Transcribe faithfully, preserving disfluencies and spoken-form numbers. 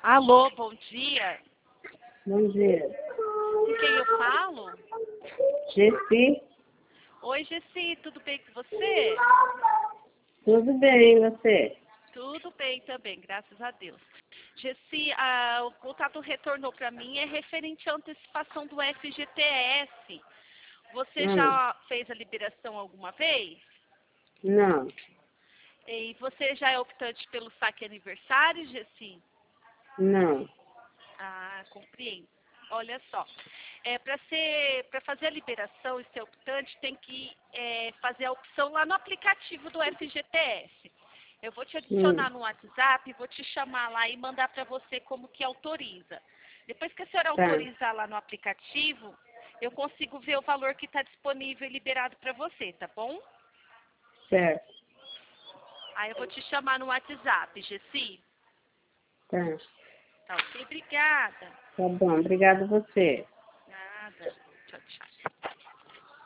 Alô, bom dia. Bom dia. Com quem eu falo? Gessi, Oi, Gessi, tudo bem com você? tudo bem, e você? Tudo bem também, graças a Deus. Gessi, ah, o contato retornou para mim é referente à antecipação do F G T S. Você Hum, já fez a liberação alguma vez? não, E você já é optante pelo saque aniversário, Gessi? não, Ah, compreendo. Olha só, é, para ser, para fazer a liberação e ser optante, tem que é, fazer a opção lá no aplicativo do F G T S. Eu vou te hum, adicionar no WhatsApp, vou te chamar lá e mandar para você como que autoriza. Depois que a senhora tá, autorizar lá no aplicativo, eu consigo ver o valor que está disponível e liberado para você, tá bom? certo, Aí eu vou te chamar no WhatsApp, Gessi. tá, Tá ok? Obrigada. tá bom, obrigado a você.